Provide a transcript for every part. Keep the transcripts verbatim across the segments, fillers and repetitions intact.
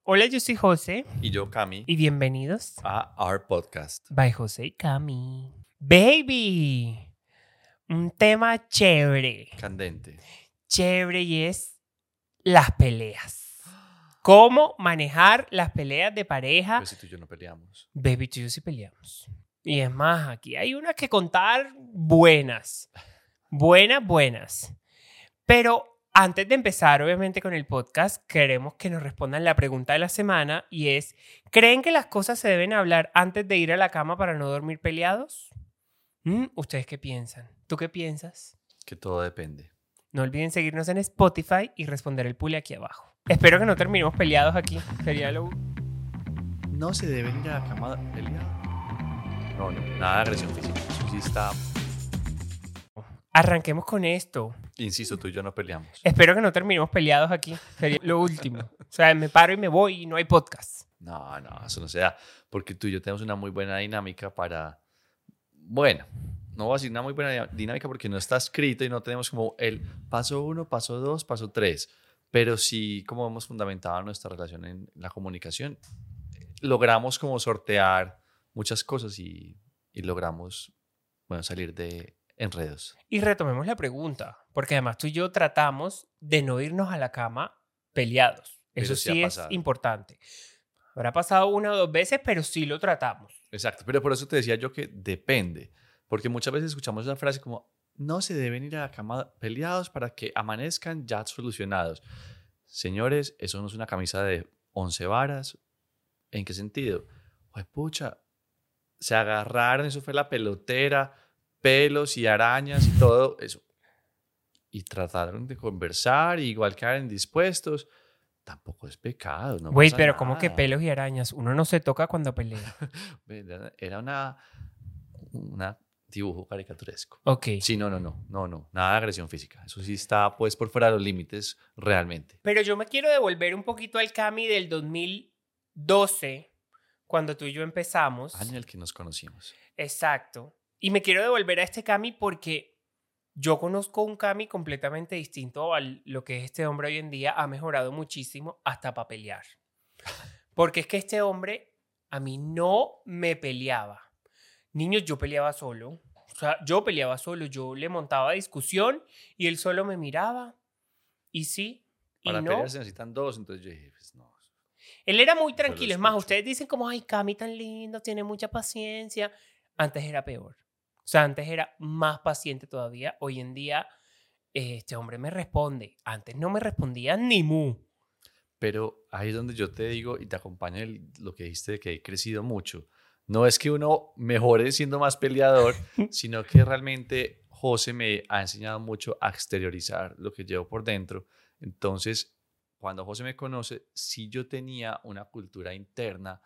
Hola, yo soy José. Y yo, Cami. Y bienvenidos a Our Podcast. by José y Cami. Baby, un tema chévere. Candente. Chévere y es las peleas. ¿Cómo manejar las peleas de pareja? Pues si tú y yo no peleamos. Baby, tú y yo sí peleamos. Y es más, aquí hay unas que contar buenas. Buenas, buenas. Pero antes de empezar, obviamente, con el podcast, queremos que nos respondan la pregunta de la semana y es, ¿creen que las cosas se deben hablar antes de ir a la cama para no dormir peleados? ¿Mm? ¿Ustedes qué piensan? ¿Tú qué piensas? Que todo depende. No olviden seguirnos en Spotify y responder el pule aquí abajo. Espero que no terminemos peleados aquí. Sería lo... No se deben ir a la cama peleados. No, no, nada de agresión física. Eso sí está... Arranquemos con esto. Insisto, tú y yo no peleamos. Espero que no terminemos peleados aquí. Sería lo último. O sea, me paro y me voy y no hay podcast. No, no, eso no se da. Porque tú y yo tenemos una muy buena dinámica para... Bueno, no voy a decir una muy buena dinámica porque no está escrito y no tenemos como el paso uno, paso dos, paso tres. Pero sí, como hemos fundamentado nuestra relación en la comunicación, logramos como sortear muchas cosas y, y logramos, bueno, salir de enredos. Y retomemos la pregunta, porque además tú y yo tratamos de no irnos a la cama peleados. Eso Pero sí sí ha es pasado. importante. Habrá pasado una o dos veces, pero sí lo tratamos. Exacto, pero por eso te decía yo que depende, porque muchas veces escuchamos esa frase como, no se deben ir a la cama peleados para que amanezcan ya solucionados. Señores, eso no es una camisa de once varas. ¿En qué sentido? Pues pucha, se agarraron, eso fue la pelotera, pelos y arañas y todo eso. Y trataron de conversar, y igual quedaron dispuestos. Tampoco es pecado, no Güey, pasa pero nada. como que pelos y arañas, uno no se toca cuando pelea. Era una, una dibujo caricaturesco. Ok. Sí, no, no, no, no, no, nada de agresión física. Eso sí está pues por fuera de los límites realmente. Pero yo me quiero devolver un poquito al Cami del dos mil doce, cuando tú y yo empezamos. Año en el que nos conocimos. Exacto. Y me quiero devolver a este Cami porque yo conozco un Cami completamente distinto a lo que es este hombre hoy en día. Ha mejorado muchísimo hasta para pelear. Porque es que este hombre a mí no me peleaba. Niños, yo peleaba solo. O sea, yo peleaba solo. Yo le montaba discusión y él solo me miraba. Y sí, y Para no. pelear se necesitan dos, entonces yo dije, pues no. Él era muy Yo lo tranquilo. Es más, escucho. ustedes dicen como, ay, Cami tan lindo, tiene mucha paciencia. Antes era peor. O sea, antes era más paciente todavía. Hoy en día, eh, este hombre me responde. Antes no me respondía ni mu. Pero ahí es donde yo te digo y te acompaño en lo que dijiste de que he crecido mucho. No es que uno mejore siendo más peleador, sino que realmente José me ha enseñado mucho a exteriorizar lo que llevo por dentro. Entonces, cuando José me conoce, sí yo tenía una cultura interna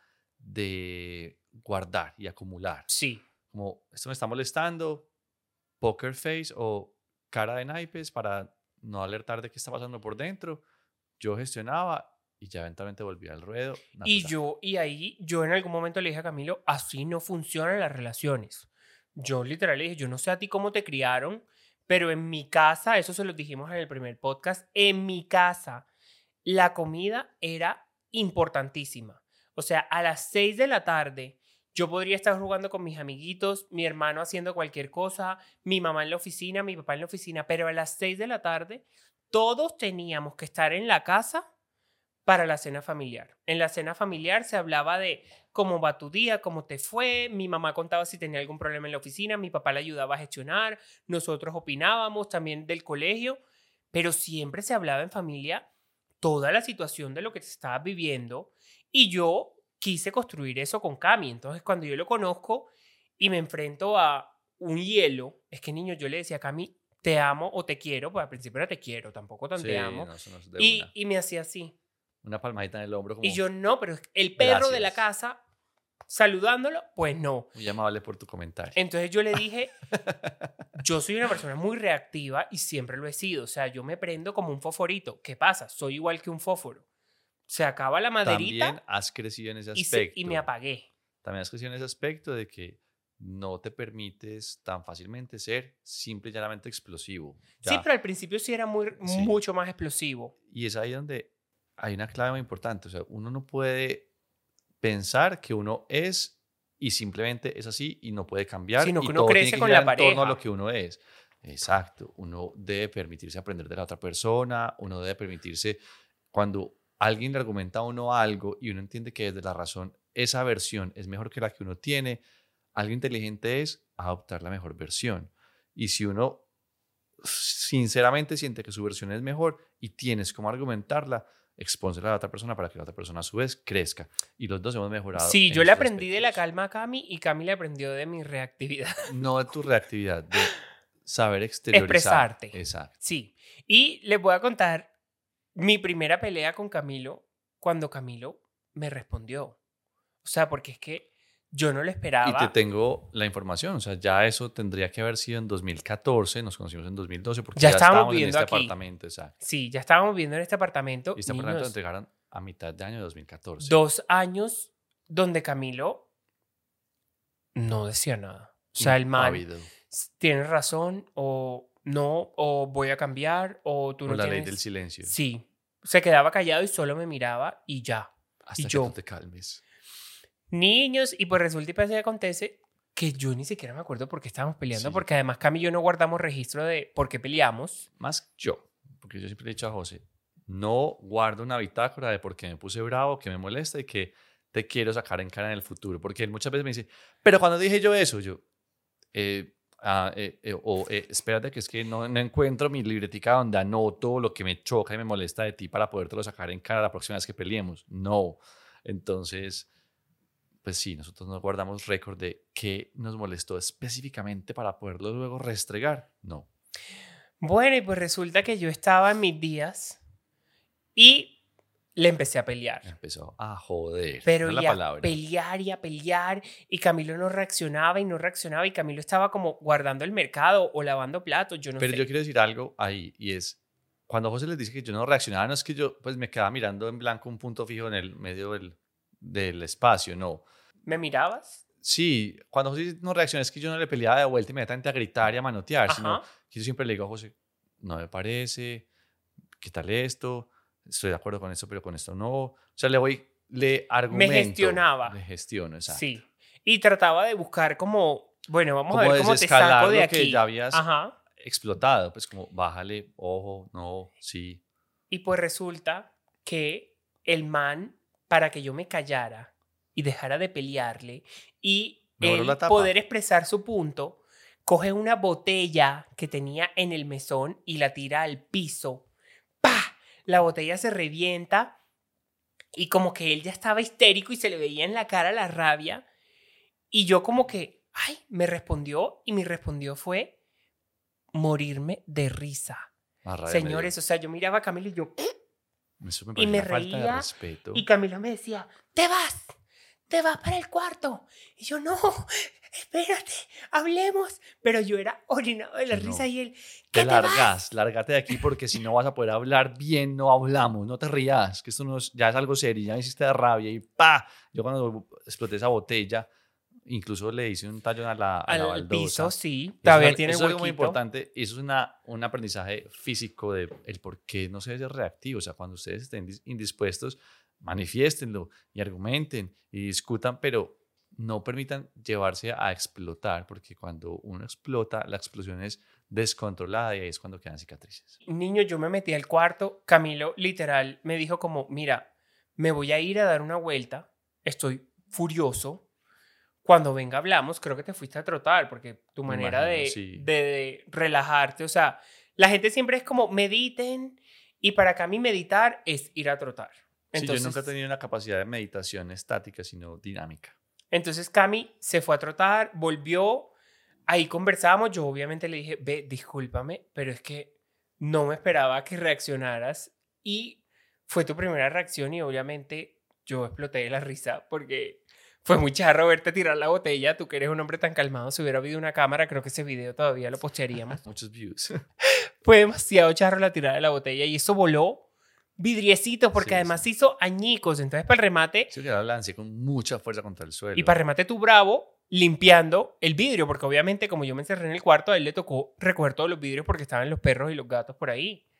de guardar y acumular. Sí. Como, esto me está molestando, poker face o cara de naipes para no alertar de qué está pasando por dentro. Yo gestionaba y ya eventualmente volvía al ruedo. Y natural. yo, y ahí, yo en algún momento le dije a Camilo, así no funcionan las relaciones. Yo literal le dije, yo no sé a ti cómo te criaron, pero en mi casa, eso se lo dijimos en el primer podcast, en mi casa la comida era importantísima. O sea, a las seis de la tarde yo podría estar jugando con mis amiguitos, mi hermano haciendo cualquier cosa, mi mamá en la oficina, mi papá en la oficina, pero a las seis de la tarde todos teníamos que estar en la casa para la cena familiar. En la cena familiar se hablaba de cómo va tu día, cómo te fue, mi mamá contaba si tenía algún problema en la oficina, mi papá le ayudaba a gestionar, nosotros opinábamos también del colegio, pero siempre se hablaba en familia toda la situación de lo que se estaba viviendo y yo quise construir eso con Cami. Entonces, cuando yo lo conozco y me enfrento a un hielo, es que, niño, yo le decía a Cami, te amo o te quiero, pues al principio era te quiero, tampoco tan Sí, te amo, no, eso no es de y, una. y me hacía así. Una palmadita en el hombro como Y yo, no, pero el perro de la Gracias. casa, saludándolo, pues no. muy amable por tu comentario. Entonces yo le dije, yo soy una persona muy reactiva y siempre lo he sido. O sea, yo me prendo como un fosforito. ¿Qué pasa? Soy igual que un fósforo. Se acaba la maderita También has crecido en ese y, se- aspecto. y me apagué. También has crecido en ese aspecto de que no te permites tan fácilmente ser simple y llanamente explosivo. Sí, Ya. pero al principio sí era muy, Sí. mucho más explosivo. Y es ahí donde hay una clave muy importante. O sea, uno no puede pensar que uno es y simplemente es así y no puede cambiar Sino y que uno todo tiene crece que con girar la en torno a lo pareja. que uno es. Exacto. Uno debe permitirse aprender de la otra persona, uno debe permitirse cuando alguien le argumenta a uno algo y uno entiende que desde la razón esa versión es mejor que la que uno tiene, algo inteligente es adoptar la mejor versión. Y si uno sinceramente siente que su versión es mejor y tienes cómo argumentarla, expónsela a la otra persona para que la otra persona a su vez crezca. Y los dos hemos mejorado Sí, en yo le esos aprendí de la aspectos. calma a Cami y Cami le aprendió de mi reactividad. No de tu reactividad, de saber exteriorizar. Expresarte. Exacto. Sí. Y les voy a contar mi primera pelea con Camilo cuando Camilo me respondió. O sea, porque es que yo no lo Y te esperaba. tengo la información, o sea, ya eso tendría que haber sido en dos mil catorce, nos conocimos en dos mil doce porque Ya ya estábamos estábamos en viviendo este aquí. apartamento, exacto. Sí, ya estábamos viviendo en este Y apartamento, este apartamento lo niños, entregaron a mitad de año de dos mil catorce. dos años donde Camilo no decía nada. O sea, el man Impávido. tiene razón o no, o voy a cambiar, o tú Por no la ley tienes... del silencio. Sí, se quedaba callado y solo me miraba y ya. Hasta Y que yo, tú te calmes. niños, y pues resulta y pasa y acontece que yo ni siquiera me acuerdo por qué estábamos peleando, Sí. porque además Cami y yo no guardamos registro de por qué peleamos. Más yo, porque yo siempre le he dicho a José, no guardo una bitácora de por qué me puse bravo, que me molesta y que te quiero sacar en cara en el futuro. Porque él muchas veces me dice, pero cuando dije yo eso, yo, eh, ah, eh, eh, o eh, espérate que es que no, no encuentro mi libretica donde anoto lo que me choca y me molesta de ti para podértelo sacar en cara la próxima vez que peleemos. No. Entonces, pues sí, nosotros no guardamos récord de qué nos molestó específicamente para poderlo luego restregar. No. Bueno, y pues resulta que yo estaba en mis días y le empecé a pelear. Empezó a joder. Pero Esa es la y a palabra. pelear y a pelear y Camilo no reaccionaba y no reaccionaba y Camilo estaba como guardando el mercado o lavando platos, yo no Pero sé. yo quiero decir algo ahí y es, cuando José les dice que yo no reaccionaba, no es que yo pues me quedaba mirando en blanco un punto fijo en el medio del, del espacio, no. ¿Me mirabas? Sí, cuando José dice no reacciona es que yo no le peleaba de vuelta inmediatamente a gritar y a manotear, sino Ajá. que yo siempre le digo a José, no me parece, ¿qué tal esto? Estoy de acuerdo con esto, pero con esto no. O sea, le voy, le argumento. Me gestionaba. Le gestiono, exacto. Sí. Y trataba de buscar como, bueno, vamos Como a ver cómo te desescalar saco de lo aquí. que ya habías Ajá. explotado, pues como bájale, ojo, no, sí. Y pues resulta que el man, para que yo me callara y dejara de pelearle y Mejoró él la tapa. poder expresar su punto, coge una botella que tenía en el mesón y la tira al piso. ¡Pah! La botella se revienta y como que él ya estaba histérico y se le veía en la cara la rabia. Y yo como que, ay, me respondió y mi respondió fue morirme de risa. Más rabia me dio. Señores, o sea, yo miraba a Camilo y yo... Eso me Y parece me una falta de reía respeto. y Camilo me decía, te vas, te vas para el cuarto. Y yo, no, espérate, hablemos. Pero yo era orinado de la Sí, no. risa y él, Te ¿qué te vas? largas, lárgate de aquí porque si no vas a poder hablar bien, no hablamos, no te rías, que esto no es, ya es algo serio, ya me hiciste de rabia y pa. Yo cuando exploté esa botella, incluso le hice un tallón a la, a la Al baldosa. piso, sí, Eso todavía es, algo- tiene eso es algo muy huequito. importante y eso es una, un aprendizaje físico de el por qué no se debe ser reactivo. O sea, cuando ustedes estén dis- indispuestos, manifiéstenlo y argumenten y discutan, pero no permitan llevarse a explotar, porque cuando uno explota, la explosión es descontrolada y ahí es cuando quedan cicatrices. Niño, yo me metí al cuarto, Camilo literal me dijo como, mira, me voy a ir a dar una vuelta, estoy furioso. Cuando venga hablamos, creo que te fuiste a trotar, porque tu Me manera imagino, de, sí. de, de relajarte, o sea, la gente siempre es como, mediten, y para Cami meditar es ir a trotar. Entonces, sí, yo nunca he tenido una capacidad de meditación estática, sino dinámica. entonces Cami se fue a trotar, volvió, ahí conversamos, yo obviamente le dije, ve, discúlpame, pero es que no me esperaba que reaccionaras, y fue tu primera reacción, y obviamente yo exploté de la risa, porque... Fue muy charro verte tirar la botella. Tú que eres un hombre tan calmado. Si hubiera habido una cámara, creo que ese video todavía lo postearíamos. Muchos views. Fue demasiado charro la tirada de la botella. Y eso voló vidriecitos, porque Sí, además sí. se hizo añicos. Entonces, para el remate, Sí, que la lancé con mucha fuerza contra el suelo. y para el remate tú bravo, limpiando el vidrio. Porque obviamente, como yo me encerré en el cuarto, a él le tocó recoger todos los vidrios porque estaban los perros y los gatos por ahí.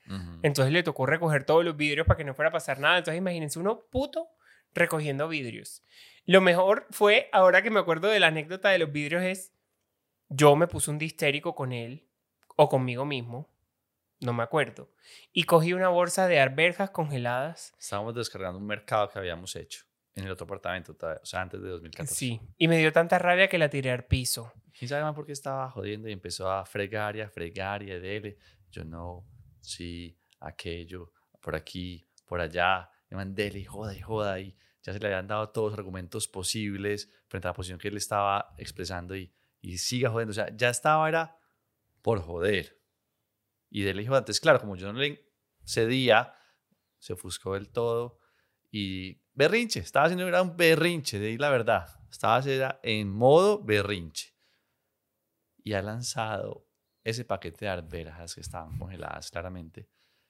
Ujú. Entonces le tocó recoger todos los vidrios para que no fuera a pasar nada. Entonces imagínense uno puto recogiendo vidrios. Lo mejor fue, ahora que me acuerdo de la anécdota de los vidrios, es yo me puse un distérico con él o conmigo mismo, no me acuerdo, y cogí una bolsa de arvejas congeladas. Estábamos descargando un mercado que habíamos hecho en el otro apartamento, todavía, o sea, antes de dos mil catorce. Sí, y me dio tanta rabia que la tiré al piso. ¿Quién sabe más por qué estaba jodiendo y empezó a fregar y a fregar y a dele? Yo no, sí, aquello, por aquí, por allá. Y man, dele y joda y joda. Y ya se le habían dado todos los argumentos posibles frente a la posición que él estaba expresando y, y siga jodiendo. O sea, ya estaba, era por joder. Y dele y joda. Entonces, claro, como yo no le cedía, se ofuscó del todo. Y berrinche, estaba haciendo era un berrinche, de ahí la verdad. Estaba era en modo berrinche. Y ha lanzado ese paquete de arvejas que estaban congeladas claramente.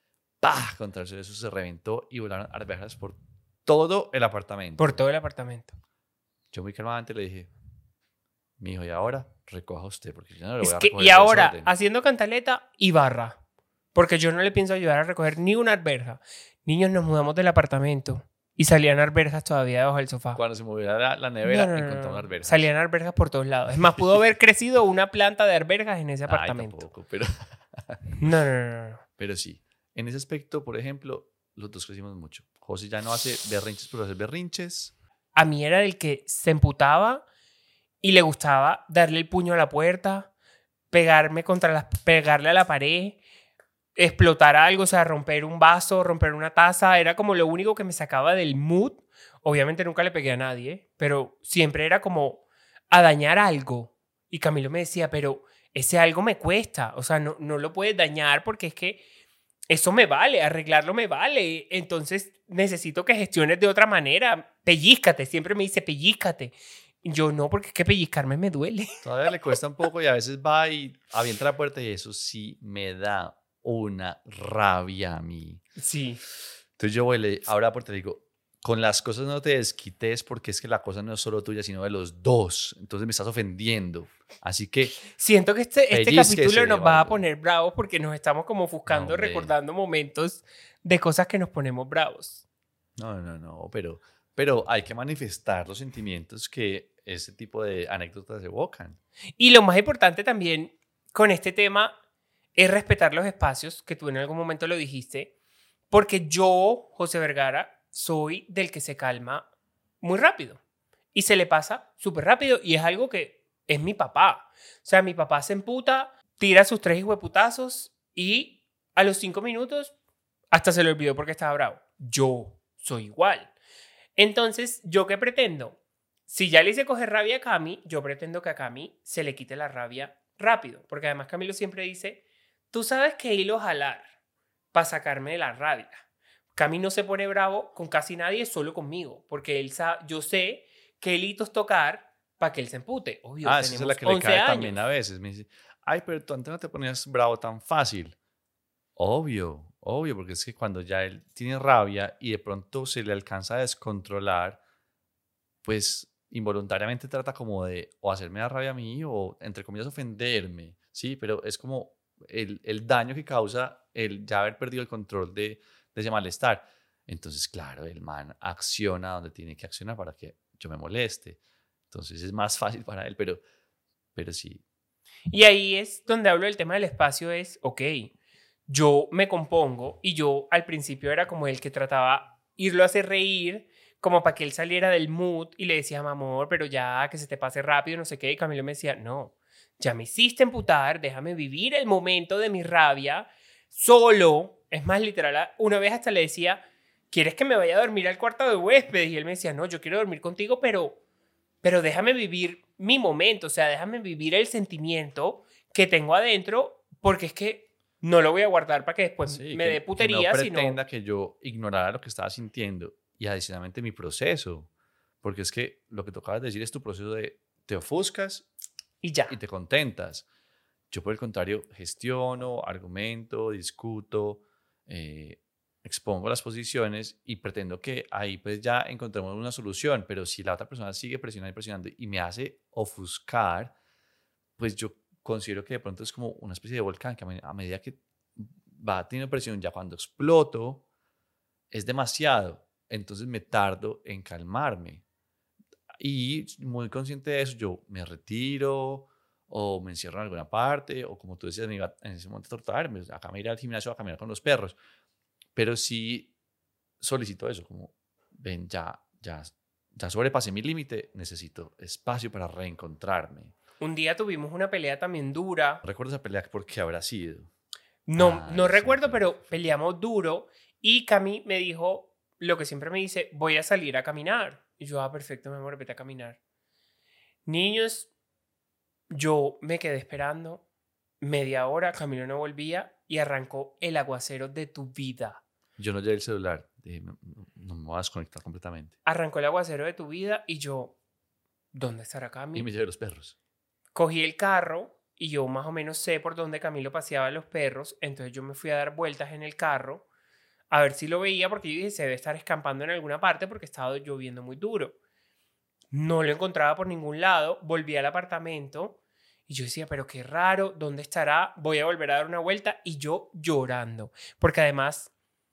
¡Pah! Contra el suelo, eso se reventó y volaron arvejas por todo el apartamento. Por todo el apartamento. Yo muy calmadamente le dije, mijo, y ahora recoja usted, porque yo no le voy Es a que, recoger y ahora, desorden. haciendo cantaleta y barra. Porque yo no le pienso ayudar a recoger ni una arveja. Niños, nos mudamos del apartamento y salían arvejas todavía debajo del sofá. Cuando se moviera la, la nevera, No, no, no, encontramos no. arvejas. Salían arvejas por todos lados. Es más, pudo haber crecido una planta de arvejas en ese Ay, apartamento. tampoco, pero, No, no, no, no. pero sí. En ese aspecto, por ejemplo, los dos crecimos mucho. José ya no hace berrinches por hacer berrinches. A mí era el que se emputaba y le gustaba darle el puño a la puerta, pegarme contra la, pegarle a la pared, explotar algo, o sea, romper un vaso, romper una taza. Era como lo único que me sacaba del mood. Obviamente nunca le pegué a nadie, pero siempre era como a dañar algo. Y Camilo me decía, pero ese algo me cuesta. O sea, no, no lo puedes dañar porque es que eso me vale, arreglarlo me vale. Entonces necesito que gestiones de otra manera. Pellízcate, siempre me dice pellízcate. Yo no, porque es que pellizcarme me duele. Todavía le cuesta un poco y a veces va y avienta la puerta y eso sí me da una rabia a mí. Sí. Entonces yo voy, le abro la puerta y le digo, con las cosas no te desquites porque es que la cosa no es solo tuya, sino de los dos. Entonces me estás ofendiendo. Así que Siento que este, este pellizquese capítulo nos o va a algo. poner bravos porque nos estamos como ofuscando, No, hombre. recordando momentos de cosas que nos ponemos bravos. No, no, no, pero, pero hay que manifestar los sentimientos que ese tipo de anécdotas evocan. Y lo más importante también con este tema es respetar los espacios, que tú en algún momento lo dijiste, porque yo, José Vergara, soy del que se calma muy rápido y se le pasa súper rápido y es algo que es mi papá. O sea, mi papá se emputa, tira sus tres hijueputazos y a los cinco minutos hasta se le olvidó porque estaba bravo. Yo soy igual. Entonces, ¿yo qué pretendo? Si ya le hice coger rabia a Cami, yo pretendo que a Cami se le quite la rabia rápido. Porque además Camilo siempre dice, tú sabes qué hilo jalar para sacarme de la rabia. Cami no se pone bravo con casi nadie, solo conmigo. Porque él sabe, yo sé qué hilitos tocar para que él se empute. Obvio, Ah, esa es tenemos la que le once cae años. también a veces. Me dice, ay, pero tú antes no te ponías bravo tan fácil. Obvio, obvio, porque es que cuando ya él tiene rabia y de pronto se le alcanza a descontrolar, pues involuntariamente trata como de o hacerme dar rabia a mí o, entre comillas, ofenderme, ¿sí? Pero es como el, el daño que causa el ya haber perdido el control de, de ese malestar. Entonces, claro, el man acciona donde tiene que accionar para que yo me moleste. Entonces es más fácil para él, pero, pero sí. Y ahí es donde hablo del tema del espacio, es, ok, yo me compongo y yo al principio era como el que trataba irlo a hacer reír, como para que él saliera del mood y le decía, amor, pero ya, que se te pase rápido, no sé qué. Y Camilo me decía, no, ya me hiciste emputar, déjame vivir el momento de mi rabia solo. Es más, literal, una vez hasta le decía, ¿quieres que me vaya a dormir al cuarto de huéspedes? Y él me decía, no, yo quiero dormir contigo, pero, pero déjame vivir mi momento, o sea, déjame vivir el sentimiento que tengo adentro, porque es que no lo voy a guardar para que después Sí, me que, dé que putería, no sino... pretenda que yo ignorara lo que estaba sintiendo y adicionalmente mi proceso. Porque es que lo que tocabas decir es tu proceso de te ofuscas Y ya. y te contentas. Yo, por el contrario, gestiono, argumento, discuto, eh, expongo las posiciones y pretendo que ahí pues ya encontremos una solución. Pero si la otra persona sigue presionando y presionando y me hace ofuscar, pues yo considero que de pronto es como una especie de volcán que a, me- a medida que va teniendo presión, ya cuando exploto es demasiado, entonces me tardo en calmarme. Y muy consciente de eso, yo me retiro o me encierro en alguna parte, o como tú decías, me iba en ese momento a torturarme, acá me iré al gimnasio a caminar con los perros. Pero sí solicito eso, como, ven, ya, ya, ya sobrepasé mi límite, necesito espacio para reencontrarme. Un día tuvimos una pelea también dura. ¿Recuerdo esa pelea por qué habrá sido? No, Ay, no sí, recuerdo, sí. pero peleamos duro y Cami me dijo lo que siempre me dice, voy a salir a caminar. Y yo, ah, perfecto, mi amor, vete a caminar. Niños, yo me quedé esperando media hora, Camilo no volvía y arrancó el aguacero de tu vida. Yo no llevé el celular, dije, no, no, no me voy a desconectar completamente. Arrancó el aguacero de tu vida y yo, ¿dónde estará Cami? Y me llevé los perros. Cogí el carro y yo más o menos sé por dónde Camilo paseaba a los perros, entonces yo me fui a dar vueltas en el carro a ver si lo veía porque yo dije, se debe estar escampando en alguna parte porque estaba lloviendo muy duro. No lo encontraba por ningún lado, volví al apartamento y yo decía, pero qué raro, ¿dónde estará? Voy a volver a dar una vuelta y yo llorando, porque además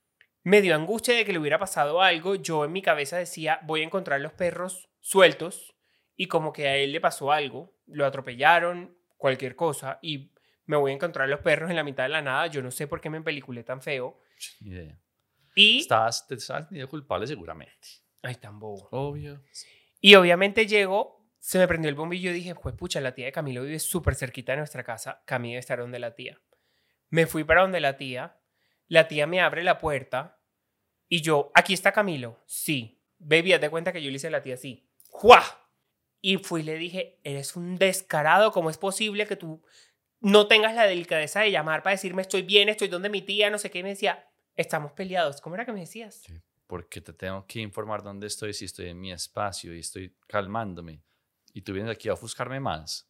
me dio angustia de que le hubiera pasado algo. Yo en mi cabeza decía, voy a encontrar los perros sueltos y como que a él le pasó algo, lo atropellaron, cualquier cosa, y me voy a encontrar los perros en la mitad de la nada. Yo no sé por qué me empeliculé tan feo. Ni idea. Y... Estabas, te estabas teniendo culpable seguramente. Ay, tan bobo. Obvio. Y obviamente llego, se me prendió el bombillo y dije, pues pucha, la tía de Camilo vive súper cerquita de nuestra casa. Camilo debe estar donde la tía. Me fui para donde la tía. La tía me abre la puerta y yo, ¿aquí está Camilo? Sí. Baby, haz de cuenta que yo le hice a la tía así. ¡Jua! Y fui y le dije, eres un descarado. ¿Cómo es posible que tú no tengas la delicadeza de llamar para decirme estoy bien, estoy donde mi tía, no sé qué? Y me decía, estamos peleados. ¿Cómo era que me decías? Sí, porque te tengo que informar dónde estoy, si estoy en mi espacio y estoy calmándome. Y tú vienes aquí a ofuscarme más.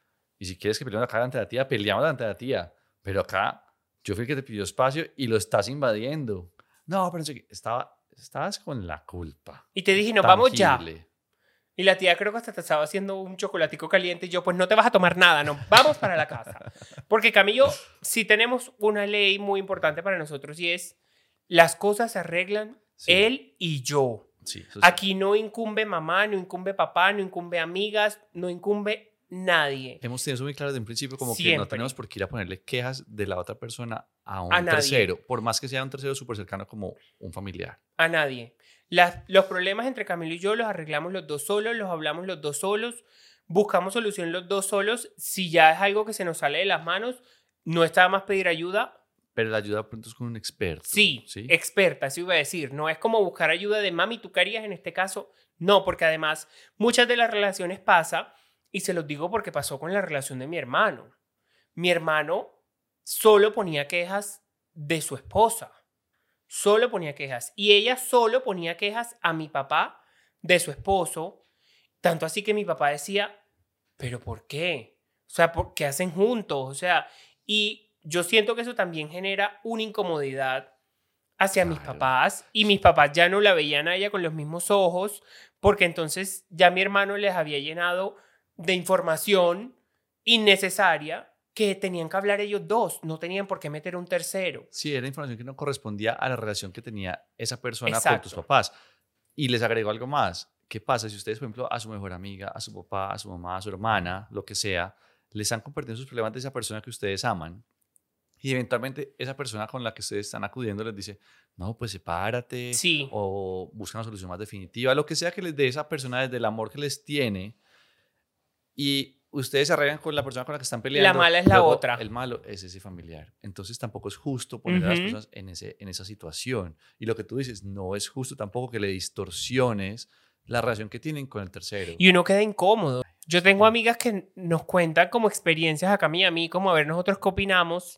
Y si quieres que peleemos acá delante de la tía, peleamos delante de la tía. Pero acá, yo fui el que te pidió espacio y lo estás invadiendo. No, pero no sé qué, estaba, estabas con la culpa. Y te dije, nos vamos ya. Tangible. Y la tía creo que hasta te estaba haciendo un chocolatico caliente y yo, pues no te vas a tomar nada, no, vamos para la casa. Porque Camilo, sí tenemos una ley muy importante para nosotros y es, las cosas se arreglan Sí. él y yo. Sí, eso sí. Aquí no incumbe mamá, no incumbe papá, no incumbe amigas, no incumbe nadie. Hemos tenido eso muy claro desde un principio, como que no Siempre. tenemos por qué ir a ponerle quejas de la otra persona a un A nadie. tercero, por más que sea un tercero súper cercano como un familiar. A nadie. Las, los problemas entre Camilo y yo los arreglamos los dos solos, los hablamos los dos solos, buscamos solución los dos solos. Si ya es algo que se nos sale de las manos, no está más pedir ayuda. Pero la ayuda pronto es con un experto. Sí, ¿sí? experta, eso iba a decir. No es como buscar ayuda de mami, ¿tú qué harías en este caso? No, porque además muchas de las relaciones pasa, y se los digo porque pasó con la relación de mi hermano. Mi hermano solo ponía quejas de su esposa. Solo ponía quejas. Y ella solo ponía quejas a mi papá de su esposo. Tanto así que mi papá decía, ¿pero por qué? O sea, ¿por qué hacen juntos? O sea, y yo siento que eso también genera una incomodidad hacia mis Claro. papás. Y mis papás ya no la veían a ella con los mismos ojos, porque entonces ya mi hermano les había llenado de información innecesaria que tenían que hablar ellos dos, no tenían por qué meter un tercero. Sí, era información que no correspondía a la relación que tenía esa persona Exacto. con tus papás. Y les agregó algo más. ¿Qué pasa si ustedes, por ejemplo, a su mejor amiga, a su papá, a su mamá, a su hermana, lo que sea, les están compartiendo sus problemas de esa persona que ustedes aman? Y eventualmente esa persona con la que ustedes están acudiendo les dice, no, pues sepárate, Sí. o busca una solución más definitiva, lo que sea que les dé esa persona desde el amor que les tiene. Y ustedes se arreglan con la persona con la que están peleando. La mala es la luego otra. El malo es ese familiar. Entonces tampoco es justo poner a las Ujú. personas en, ese, en esa situación. Y lo que tú dices, no es justo tampoco que le distorsiones la relación que tienen con el tercero. Y uno queda incómodo. Yo tengo amigas que nos cuentan como experiencias a Cami y a mí, como a ver nosotros qué opinamos.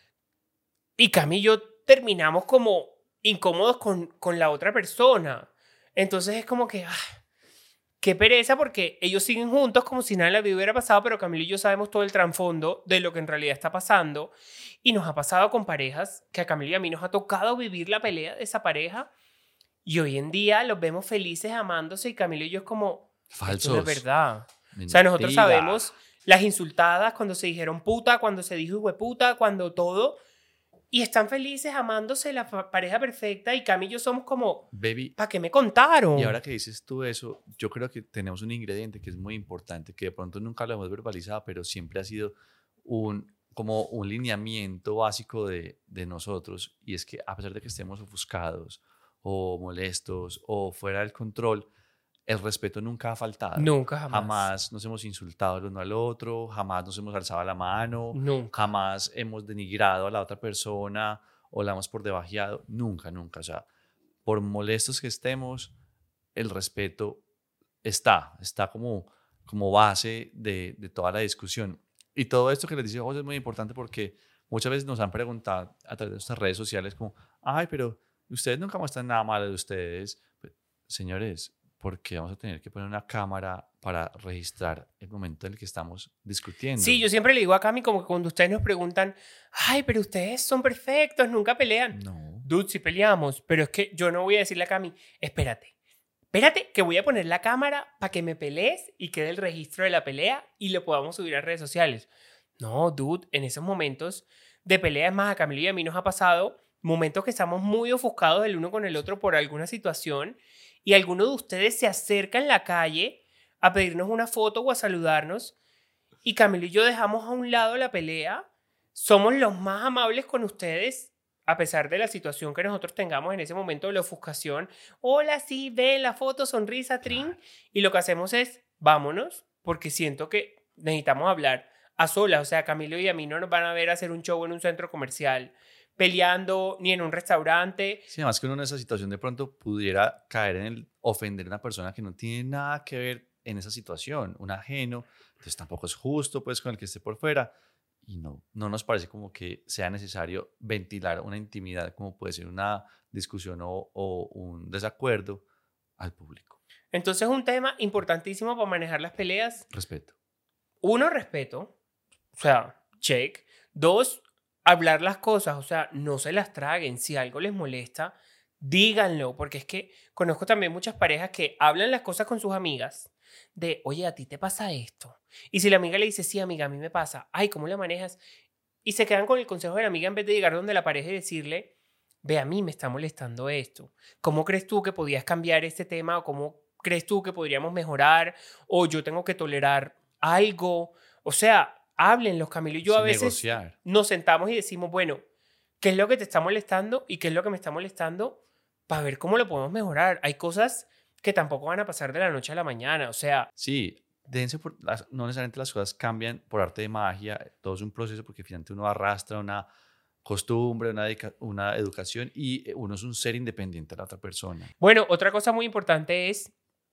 Y Cami y yo terminamos como incómodos con, con la otra persona. Entonces es como que, ah, qué pereza, porque ellos siguen juntos como si nada en la vida hubiera pasado, pero Camilo y yo sabemos todo el trasfondo de lo que en realidad está pasando. Y nos ha pasado con parejas que a Camilo y a mí nos ha tocado vivir la pelea de esa pareja. Y hoy en día los vemos felices amándose y Camilo y yo es como, Falsos. esto no es verdad. O sea, nosotros Mentira. sabemos las insultadas, cuando se dijeron puta, cuando se dijo hijueputa, cuando todo. y están felices amándose, la fa- pareja perfecta, y Cami y yo somos como, Baby, ¿para qué me contaron? y ahora que dices tú eso, yo creo que tenemos un ingrediente que es muy importante, que de pronto nunca lo hemos verbalizado, pero siempre ha sido un, como un lineamiento básico de, de nosotros, y es que a pesar de que estemos ofuscados o molestos o fuera del control, el respeto nunca ha faltado. Nunca, jamás. Jamás nos hemos insultado el uno al otro, jamás nos hemos alzado la mano, Nunca. jamás hemos denigrado a la otra persona o la hemos por debajeado. Nunca, nunca. O sea, por molestos que estemos, el respeto está, está como, como base de, de toda la discusión. Y todo esto que les dice José es muy importante porque muchas veces nos han preguntado a través de nuestras redes sociales como, ay, pero ustedes nunca muestran nada malo de ustedes. Pues, señores, ¿por qué vamos a tener que poner una cámara para registrar el momento en el que estamos discutiendo? Sí, yo siempre le digo a Cami como que cuando ustedes nos preguntan, ay, pero ustedes son perfectos, nunca pelean. No. Dude, sí peleamos, pero es que yo no voy a decirle a Cami, espérate, espérate que voy a poner la cámara para que me pelees y quede el registro de la pelea y lo podamos subir a redes sociales. No, dude, en esos momentos de pelea, es más, a Camilo y a mí nos ha pasado momentos que estamos muy ofuscados el uno con el otro por alguna situación y alguno de ustedes se acerca en la calle a pedirnos una foto o a saludarnos y Camilo y yo dejamos a un lado la pelea. Somos los más amables con ustedes a pesar de la situación que nosotros tengamos en ese momento de la ofuscación. Hola, sí, ven la foto, sonrisa, trin. Y lo que hacemos es, vámonos, porque siento que necesitamos hablar a solas. O sea, Camilo y a mí no nos van a ver hacer un show en un centro comercial, peleando, ni en un restaurante. Sí, además que uno en esa situación de pronto pudiera caer en el ofender a una persona que no tiene nada que ver en esa situación, un ajeno, entonces tampoco es justo pues con el que esté por fuera y no, no nos parece como que sea necesario ventilar una intimidad como puede ser una discusión o, o un desacuerdo al público. Entonces, un tema importantísimo para manejar las peleas. Respeto. Uno, respeto. O sea, check. Dos, hablar las cosas. O sea, no se las traguen. Si algo les molesta, díganlo. Porque es que conozco también muchas parejas que hablan las cosas con sus amigas. De, oye, a ti te pasa esto. Y si la amiga le dice, sí, amiga, a mí me pasa. Ay, ¿cómo la manejas? Y se quedan con el consejo de la amiga en vez de llegar donde la pareja y decirle, ve, a mí me está molestando esto. ¿Cómo crees tú que podías cambiar este tema? ¿O cómo crees tú que podríamos mejorar? ¿O yo tengo que tolerar algo? O sea, háblenlos, Camilo y yo. Sí, a veces negociar. nos sentamos y decimos, bueno, ¿qué es lo que te está molestando y qué es lo que me está molestando? Para ver cómo lo podemos mejorar. Hay cosas que tampoco van a pasar de la noche a la mañana. O sea, Sí, déjense por, las- no necesariamente las cosas cambian por arte de magia, todo es un proceso porque finalmente uno arrastra una costumbre, una, dedica- una educación y eh, uno es un ser independiente de la otra persona. bueno, otra cosa muy importante es,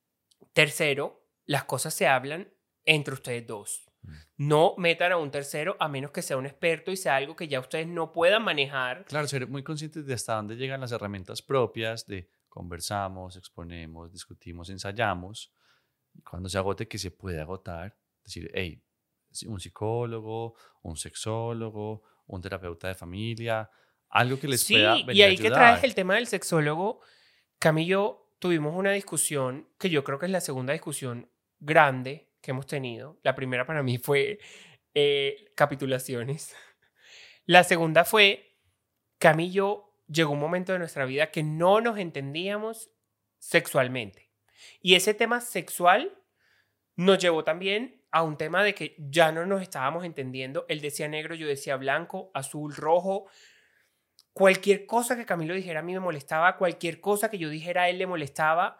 tercero, las cosas se hablan entre ustedes dos. Mm. No metan a un tercero a menos que sea un experto y sea algo que ya ustedes no puedan manejar. Claro, ser muy conscientes de hasta dónde llegan las herramientas propias de conversamos, exponemos, discutimos, ensayamos. Y cuando se agote, que se puede agotar, decir, hey, un psicólogo, un sexólogo, un terapeuta de familia, algo que les pueda Sí, y venir a ahí que traes ayudar. el tema del sexólogo, Cami y yo tuvimos una discusión que yo creo que es la segunda discusión grande que hemos tenido. La primera para mí fue eh, capitulaciones. La segunda fue, Cami y yo llegó un momento de nuestra vida que no nos entendíamos sexualmente. Y ese tema sexual nos llevó también a un tema de que ya no nos estábamos entendiendo. Él decía negro, yo decía blanco, azul, rojo. Cualquier cosa que Camilo dijera a mí me molestaba, cualquier cosa que yo dijera a él le molestaba.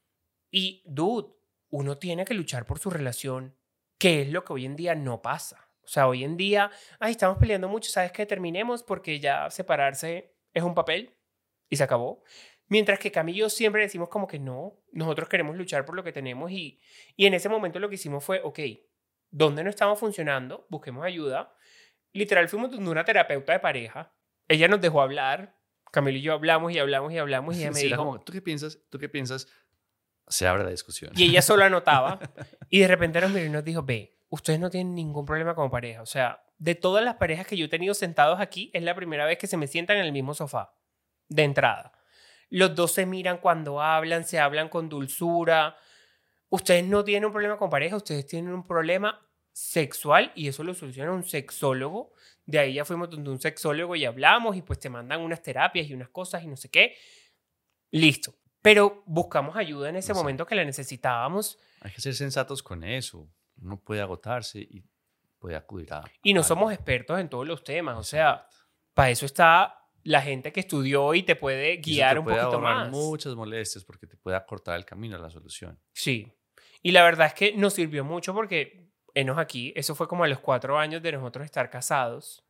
Y, dude, uno tiene que luchar por su relación, que es lo que hoy en día no pasa. O sea, hoy en día, ay, estamos peleando mucho, ¿sabes qué? Terminemos porque ya separarse es un papel y se acabó. Mientras que Camilo y yo siempre decimos como que no, nosotros queremos luchar por lo que tenemos y, y en ese momento lo que hicimos fue, ok, ¿dónde no estamos funcionando? Busquemos ayuda. Literal, fuimos donde una terapeuta de pareja. Ella nos dejó hablar. Camilo y yo hablamos y hablamos y hablamos y ella me Sí, era dijo... como, ¿tú qué piensas? ¿Tú qué piensas? Se abre la discusión. Y ella solo anotaba. Y de repente nos miró y nos dijo, ve, ustedes no tienen ningún problema como pareja. O sea, de todas las parejas que yo he tenido sentados aquí, es la primera vez que se me sientan en el mismo sofá. De entrada. Los dos se miran cuando hablan, se hablan con dulzura. Ustedes no tienen un problema con pareja, ustedes tienen un problema sexual y eso lo soluciona un sexólogo. De ahí ya fuimos donde un sexólogo y hablamos y pues te mandan unas terapias y unas cosas y no sé qué. Listo. Pero buscamos ayuda en ese Exacto. momento que la necesitábamos. Hay que ser sensatos con eso. Uno puede agotarse y puede acudir a... Y no a somos algo. expertos en todos los temas. O Exacto. sea, para eso está la gente que estudió y te puede Y eso guiar te un puede poquito ahorrar más. muchas molestias porque te puede acortar el camino a la solución. Sí. Y la verdad es que nos sirvió mucho porque, enos aquí, eso fue como a los cuatro años de nosotros estar casados.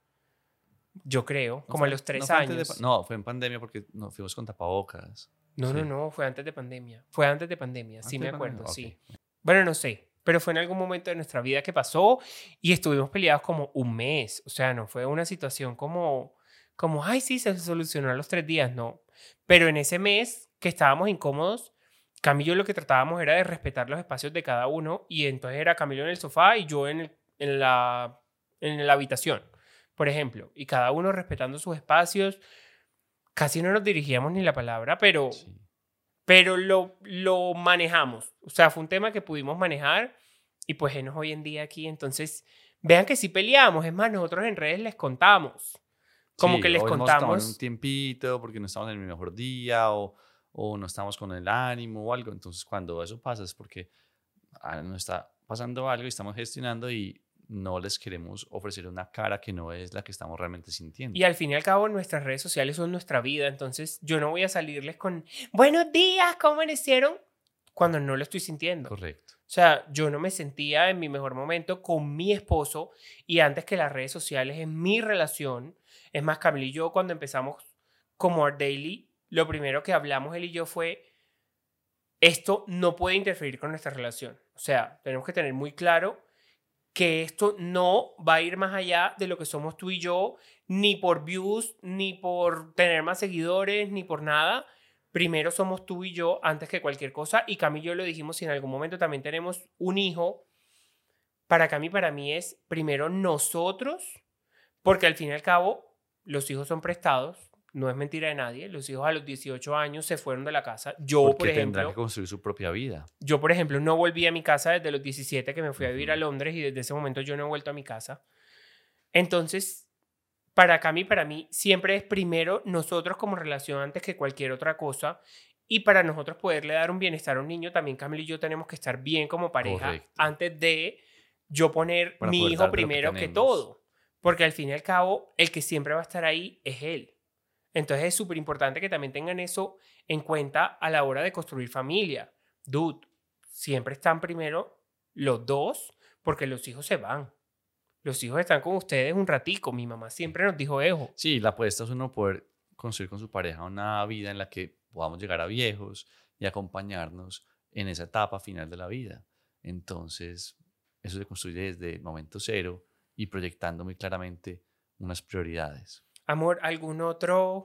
Yo creo, No como fue a an- los no tres fue antes de años. pa- no, fue en pandemia porque nos fuimos con tapabocas. No, no, Sí. no, fue antes de pandemia. Fue antes de pandemia, sí ¿Antes me de pandemia? acuerdo, Ok. sí. Bueno, no sé, pero fue en algún momento de nuestra vida que pasó y estuvimos peleados como un mes. O sea, no fue una situación como, como, ay, sí, se solucionó a los tres días, no. Pero en ese mes que estábamos incómodos, Camilo lo que tratábamos era de respetar los espacios de cada uno y entonces era Camilo en el sofá y yo en, el- en, la, en la habitación, por ejemplo, y cada uno respetando sus espacios. Casi no nos dirigíamos ni la palabra, pero Sí. pero lo, lo manejamos. O sea, fue un tema que pudimos manejar y pues enos hoy en día aquí. Entonces, vean que sí peleamos. Es más, nosotros en redes les contamos. Como Sí, que les hoy nos vamos a tomar un contamos. tiempito porque no estamos en el mejor día o, o no estamos con el ánimo o algo. Entonces, cuando eso pasa es porque ah, nos está pasando algo y estamos gestionando y no les queremos ofrecer una cara que no es la que estamos realmente sintiendo. Y al fin y al cabo, nuestras redes sociales son nuestra vida. Entonces, yo no voy a salirles con buenos días, ¿cómo amanecieron? Cuando no lo estoy sintiendo. Correcto. O sea, yo no me sentía en mi mejor momento con mi esposo y antes que las redes sociales en mi relación. Es más, Camila y yo cuando empezamos como Art Daily, lo primero que hablamos él y yo fue, esto no puede interferir con nuestra relación. O sea, tenemos que tener muy claro que esto no va a ir más allá de lo que somos tú y yo, ni por views, ni por tener más seguidores, ni por nada. Primero somos tú y yo antes que cualquier cosa. Y Cami y yo lo dijimos, si en algún momento también tenemos un hijo, para Cami y para mí es primero nosotros, porque al fin y al cabo los hijos son prestados, no es mentira de nadie. Los hijos a los dieciocho años se fueron de la casa. Yo, Porque por tendrán que ejemplo, construir su propia vida. yo, por ejemplo, no volví a mi casa desde los diecisiete que me fui a vivir a Ujú. Londres y desde ese momento yo no he vuelto a mi casa. Entonces, para Cami y para mí siempre es primero nosotros como relación antes que cualquier otra cosa. Y para nosotros poderle dar un bienestar a un niño, también Camila y yo tenemos que estar bien como pareja Correcto. antes de yo poner Para mi poder hijo dar de lo que primero que, tenemos. todo. Porque al fin y al cabo, el que siempre va a estar ahí es él. Entonces es súper importante que también tengan eso en cuenta a la hora de construir familia. Dude, siempre están primero los dos porque los hijos se van. Los hijos están con ustedes un ratico. Mi mamá siempre nos dijo eso. Sí, la apuesta es uno poder construir con su pareja una vida en la que podamos llegar a viejos y acompañarnos en esa etapa final de la vida. Entonces, eso se construye desde el momento cero y proyectando muy claramente unas prioridades. Amor, ¿algún otro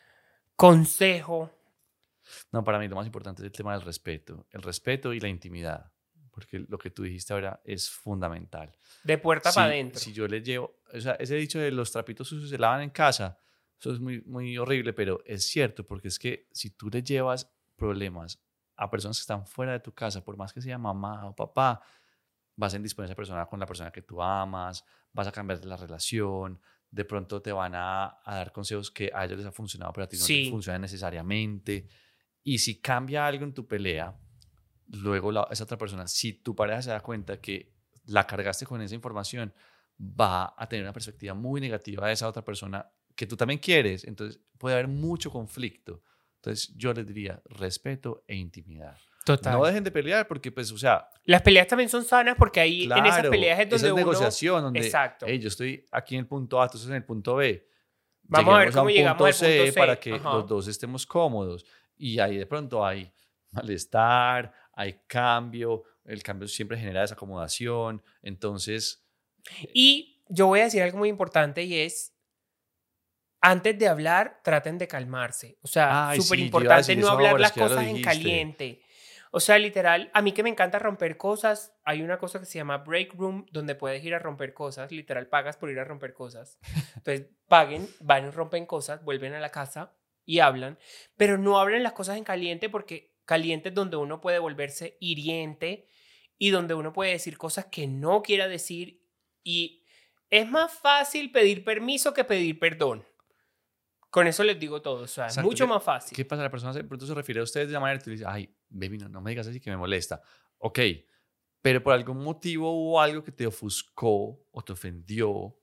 consejo? No, para mí lo más importante es el tema del respeto, el respeto y la intimidad, porque lo que tú dijiste ahora es fundamental. De puerta Si, para adentro. si yo les llevo, o sea, ese dicho de los trapitos sucios se lavan en casa, eso es muy, muy horrible, pero es cierto, porque es que si tú le llevas problemas a personas que están fuera de tu casa, por más que sea mamá o papá, vas a indisponer a esa persona con la persona que tú amas, vas a cambiar la relación, de pronto te van a, a dar consejos que a ellos les ha funcionado, pero a ti no Sí. te funcionan necesariamente. Y si cambia algo en tu pelea, luego la, esa otra persona, si tu pareja se da cuenta que la cargaste con esa información, va a tener una perspectiva muy negativa de esa otra persona que tú también quieres. Entonces puede haber mucho conflicto. Entonces yo les diría respeto e intimidad. Total. No dejen de pelear porque, pues, o sea, Las peleas también son sanas porque ahí claro, en esas peleas es donde esa es uno... negociación donde, Exacto. hey, yo estoy aquí en el punto A, tú estás en el punto B. Vamos a ver Lleguemos cómo un llegamos punto al punto C C. para que Ajá. los dos estemos cómodos. Y ahí de pronto hay malestar, hay cambio, el cambio siempre genera desacomodación. Entonces, Y yo voy a decir algo muy importante y es, antes de hablar, traten de calmarse. O sea, Ay, súper sí, yo iba a importante decir no eso hablar ahora, las es que ya lo cosas en dijiste. caliente. O sea, literal, a mí que me encanta romper cosas, hay una cosa que se llama break room, donde puedes ir a romper cosas, literal, pagas por ir a romper cosas. Entonces, paguen, van y rompen cosas, vuelven a la casa y hablan, pero no hablen las cosas en caliente porque caliente es donde uno puede volverse hiriente y donde uno puede decir cosas que no quiera decir, y es más fácil pedir permiso que pedir perdón. Con eso les digo todo, o sea, es Exacto, mucho ¿qué- más fácil. ¿Qué pasa? La persona de pronto se refiere a ustedes de la manera que tú le dices, ay, baby, no, no me digas así que me molesta. Ok, pero por algún motivo hubo algo que te ofuscó o te ofendió.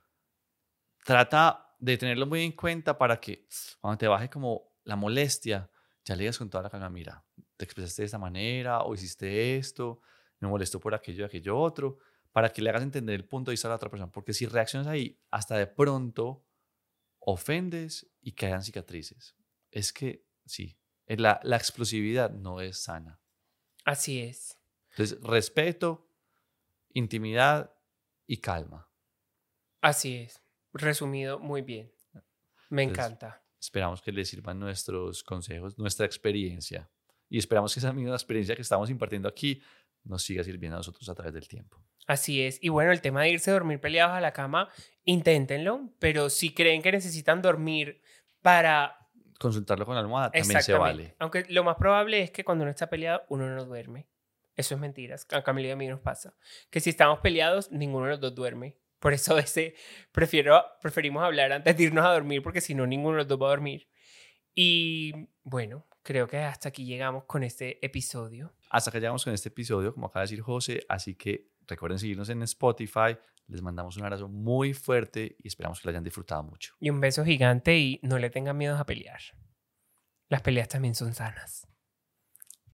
Trata de tenerlo muy en cuenta para que cuando te baje como la molestia, ya le digas con toda la calma, mira, te expresaste de esta manera o hiciste esto, me molestó por aquello y aquello otro, para que le hagas entender el punto de vista de la otra persona. Porque si reaccionas ahí, hasta de pronto ofendes y quedan cicatrices. Es que sí, eh, la, la explosividad no es sana. Así es, Entonces, respeto, intimidad y calma. así es. Resumido muy bien. Me Entonces, encanta. esperamos que les sirvan nuestros consejos, nuestra experiencia. Y esperamos que esa misma experiencia que estamos impartiendo aquí nos siga sirviendo a nosotros a través del tiempo. Así es. Y bueno, el tema de irse a dormir peleados a la cama, inténtenlo, pero si creen que necesitan dormir para... Consultarlo con la almohada también se Exactamente. vale. Aunque lo más probable es que cuando uno está peleado, uno no duerme. Eso es mentiras. A Camilo y a mí nos pasa. Que si estamos peleados, ninguno de los dos duerme. Por eso ese, prefiero, preferimos hablar antes de irnos a dormir, porque si no, ninguno de los dos va a dormir. Y bueno, creo que hasta aquí llegamos con este episodio. Hasta que llegamos con este episodio, como acaba de decir José, así que recuerden seguirnos en Spotify. Les mandamos un abrazo muy fuerte y esperamos que lo hayan disfrutado mucho. Y un beso gigante y no le tengan miedo a pelear. Las peleas también son sanas.